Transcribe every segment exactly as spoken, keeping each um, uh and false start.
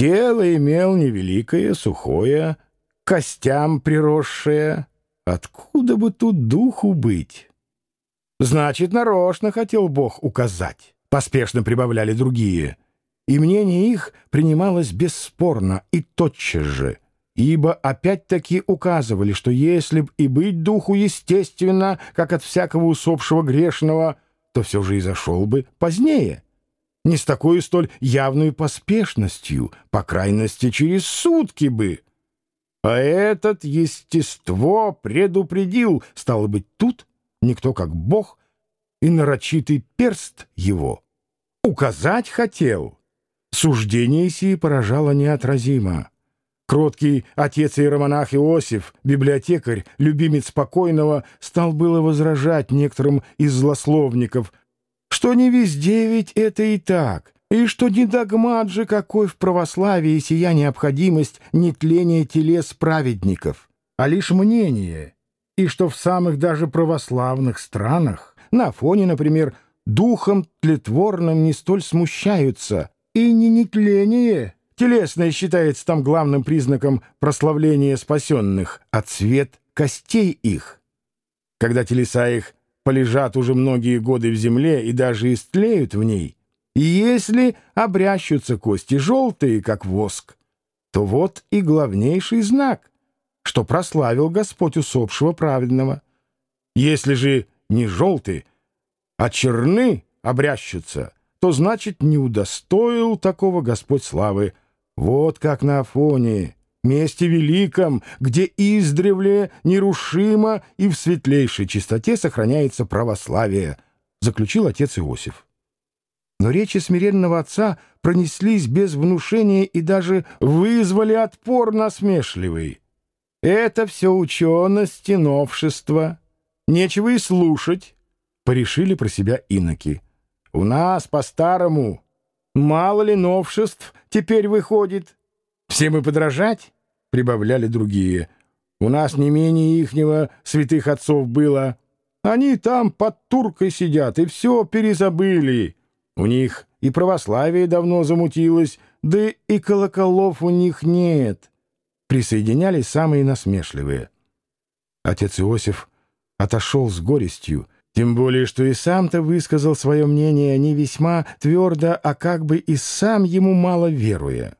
Тело имел невеликое, сухое, к костям приросшее. Откуда бы тут духу быть? Значит, нарочно хотел Бог указать, поспешно прибавляли другие. И мнение их принималось бесспорно и тотчас же, ибо опять-таки указывали, что если б и быть духу естественно, как от всякого усопшего грешного, то все же и зашел бы позднее, не с такой столь явной поспешностью, по крайности через сутки бы. А этот естество предупредил, стало быть, тут никто как Бог и нарочитый перст его. Указать хотел. Суждение сие поражало неотразимо. Кроткий отец иеромонах Иосиф, библиотекарь, любимец покойного, стал было возражать некоторым из злословников, что не везде ведь это и так, и что не догмат же какой в православии сия необходимость нетления телес праведников, а лишь мнение, и что в самых даже православных странах, на Афоне, например, духом тлетворным не столь смущаются, и не нетление телесное считается там главным признаком прославления спасенных, а цвет костей их. Когда телеса их полежат уже многие годы в земле и даже истлеют в ней, и если обрящутся кости желтые, как воск, то вот и главнейший знак, что прославил Господь усопшего праведного. Если же не желтые, а черны обрящутся, то значит не удостоил такого Господь славы. Вот как на Афоне, месте великом, где издревле нерушимо и в светлейшей чистоте сохраняется православие, заключил отец Иосиф. Но речи смиренного отца пронеслись без внушения и даже вызвали отпор насмешливый. Это все ученость и новшество. Нечего и слушать, порешили про себя иноки. У нас по-старому. Мало ли новшеств теперь выходит. Все мы подражать, прибавляли другие. У нас не менее ихнего святых отцов было. Они там под туркой сидят и все перезабыли. У них и православие давно замутилось, да и колоколов у них нет. Присоединялись самые насмешливые. Отец Иосиф отошел с горестью, тем более, что и сам-то высказал свое мнение не весьма твердо, а как бы и сам ему мало веруя.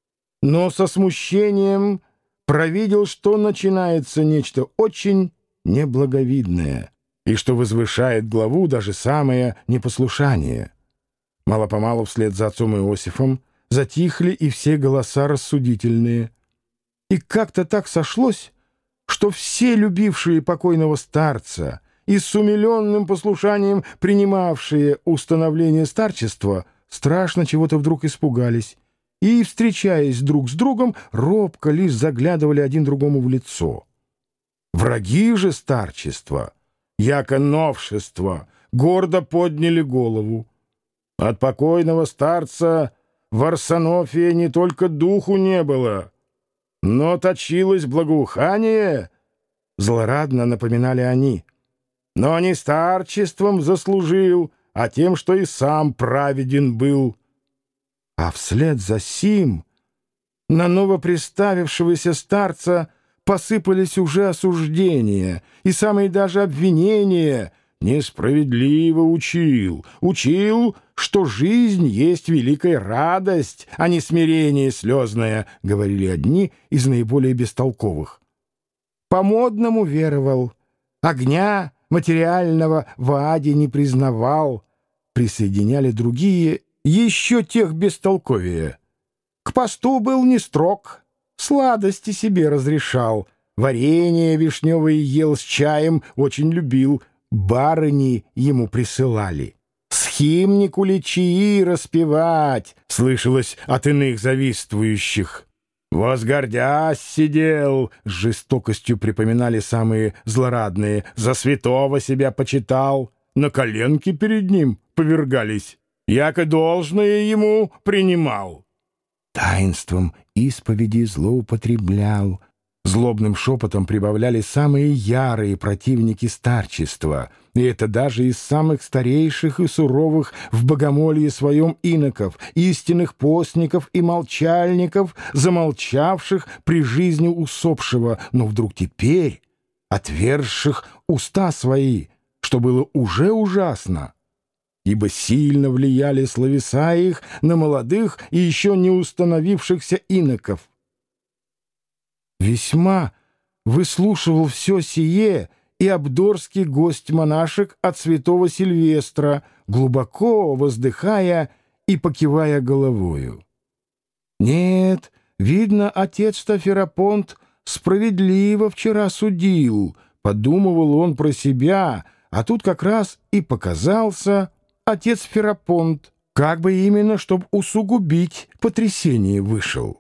Но со смущением провидел, что начинается нечто очень неблаговидное и что возвышает главу даже самое непослушание. Мало-помалу вслед за отцом Иосифом затихли и все голоса рассудительные. И как-то так сошлось, что все любившие покойного старца и с умиленным послушанием принимавшие установление старчества страшно чего-то вдруг испугались и, встречаясь друг с другом, робко лишь заглядывали один другому в лицо. Враги же старчества, яко новшества, гордо подняли голову. От покойного старца в Арсенофе не только духу не было, но точилось благоухание, злорадно напоминали они. Но не старчеством заслужил, а тем, что и сам праведен был. А вслед за сим на новоприставившегося старца посыпались уже осуждения и самые даже обвинения. Несправедливо учил, учил, что жизнь есть великая радость, а не смирение слезное, говорили одни из наиболее бестолковых. По-модному веровал, огня материального в аде не признавал, присоединяли другие, еще тех бестолковее. К посту был не строг, сладости себе разрешал, варенье вишневое ел с чаем, очень любил, барыни ему присылали. Схимнику личии распевать, слышалось от иных завистующих. Возгордясь сидел, с жестокостью припоминали самые злорадные, за святого себя почитал, на коленки перед ним повергались, яко должное ему принимал. Таинством исповеди злоупотреблял, Злобным шепотом прибавляли самые ярые противники старчества, и это даже из самых старейших и суровых в богомолье своем иноков, истинных постников и молчальников, замолчавших при жизни усопшего, но вдруг теперь отвергших уста свои, что было уже ужасно, ибо сильно влияли словеса их на молодых и еще не установившихся иноков. Весьма выслушивал все сие и абдорский гость-монашек от святого Сильвестра, глубоко воздыхая и покивая головою. Нет, видно, отец-то Ферапонт справедливо вчера судил, подумывал он про себя, а тут как раз и показался отец Ферапонт, как бы именно, чтоб усугубить потрясение вышел.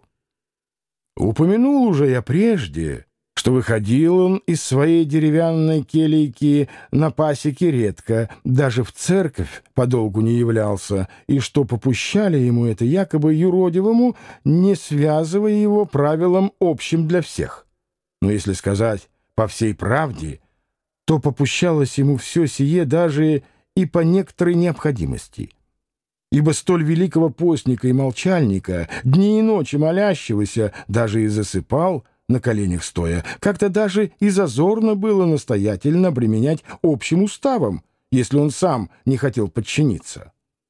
Упомянул уже я прежде, что выходил он из своей деревянной келейки на пасеке редко, даже в церковь подолгу не являлся, и что попущали ему это якобы юродивому, не связывая его правилам общим для всех. Но если сказать по всей правде, то попущалось ему все сие даже и по некоторой необходимости. Ибо столь великого постника и молчальника, дни и ночи молящегося, даже и засыпал на коленях стоя, как-то даже и зазорно было настоятельно обременять общим уставом, если он сам не хотел подчиниться.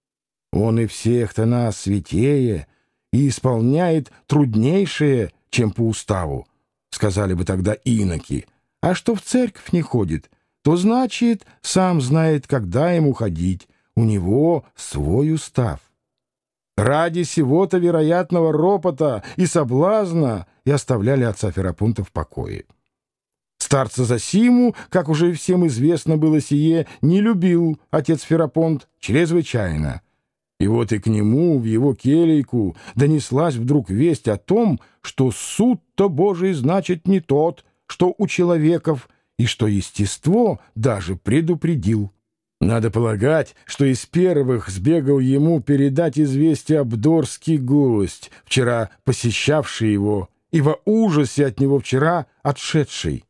Он и всех-то нас святее и исполняет труднейшее, чем по уставу, сказали бы тогда иноки, а что в церковь не ходит, то значит, сам знает, когда ему ходить. У него свой устав. Ради сего-то вероятного ропота и соблазна и оставляли отца Ферапонта в покое. Старца Зосиму, как уже всем известно было сие, не любил отец Ферапонт чрезвычайно. И вот и к нему, в его келейку, донеслась вдруг весть о том, что суд-то Божий значит не тот, что у человеков, и что естество даже предупредил. Надо полагать, что из первых сбегал ему передать известие абдорский гость, вчера посещавший его, и во ужасе от него вчера отшедший.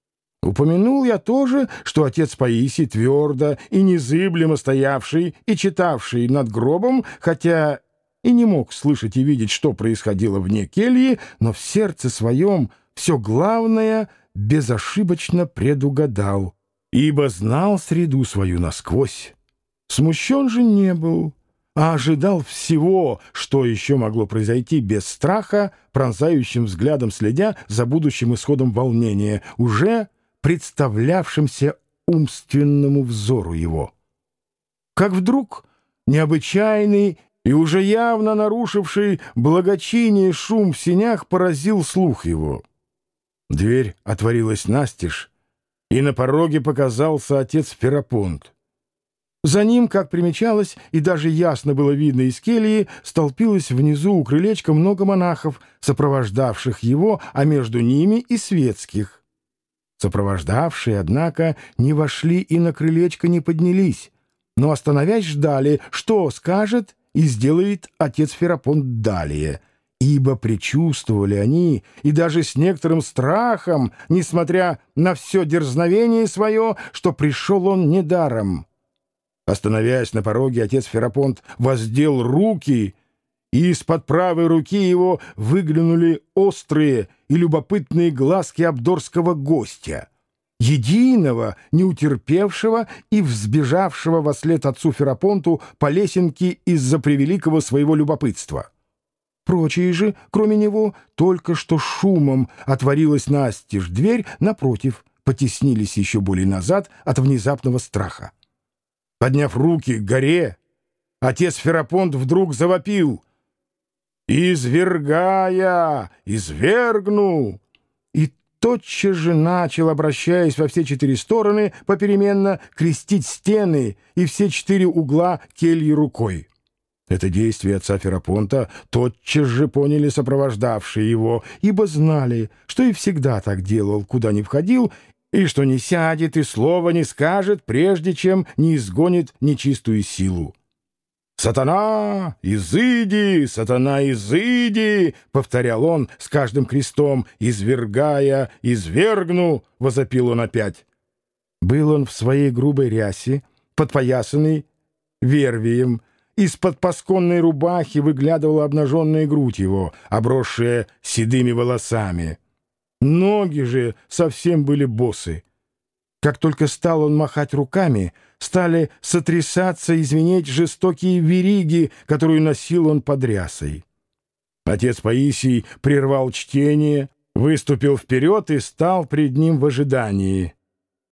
Упомянул я тоже, что отец Паисий твердо и незыблемо стоявший и читавший над гробом, хотя и не мог слышать и видеть, что происходило вне кельи, но в сердце своем все главное безошибочно предугадал, ибо знал среду свою насквозь. Смущен же не был, а ожидал всего, что еще могло произойти без страха, пронзающим взглядом следя за будущим исходом волнения, уже представлявшимся умственному взору его. Как вдруг необычайный и уже явно нарушивший благочиние шум в сенях поразил слух его. Дверь отворилась настежь, и на пороге показался отец Ферапонт. За ним, как примечалось, и даже ясно было видно из кельи, столпилось внизу у крылечка много монахов, сопровождавших его, а между ними и светских. Сопровождавшие, однако, не вошли и на крылечко не поднялись, но, остановясь, ждали, что скажет и сделает отец Ферапонт далее, ибо предчувствовали они, и даже с некоторым страхом, несмотря на все дерзновение свое, что пришел он недаром. Остановясь на пороге, отец Ферапонт воздел руки, и из-под правой руки его выглянули острые и любопытные глазки абдорского гостя, единого, не утерпевшего и взбежавшего вослед отцу Ферапонту по лесенке из-за превеликого своего любопытства. Прочие же, кроме него, только что шумом отворилась настежь дверь, напротив, потеснились еще более назад от внезапного страха. Подняв руки к горе, отец Ферапонт вдруг завопил: «Извергая! Извергну!» И тотчас же начал, обращаясь во все четыре стороны, попеременно крестить стены и все четыре угла кельи рукой. Это действие отца Ферапонта тотчас же поняли сопровождавшие его, ибо знали, что и всегда так делал, куда ни входил, и что не сядет и слова не скажет, прежде чем не изгонит нечистую силу. «Сатана, изыди! Сатана, изыди!» — повторял он с каждым крестом. «Извергая, извергну!» — возопил он опять. Был он в своей грубой рясе, подпоясанный вервием. Из-под пасконной рубахи выглядывала обнаженная грудь его, обросшая седыми волосами. Ноги же совсем были босы. Как только стал он махать руками, стали сотрясаться и звенеть жестокие вериги, которую носил он под рясой. Отец Паисий прервал чтение, выступил вперед и стал пред ним в ожидании.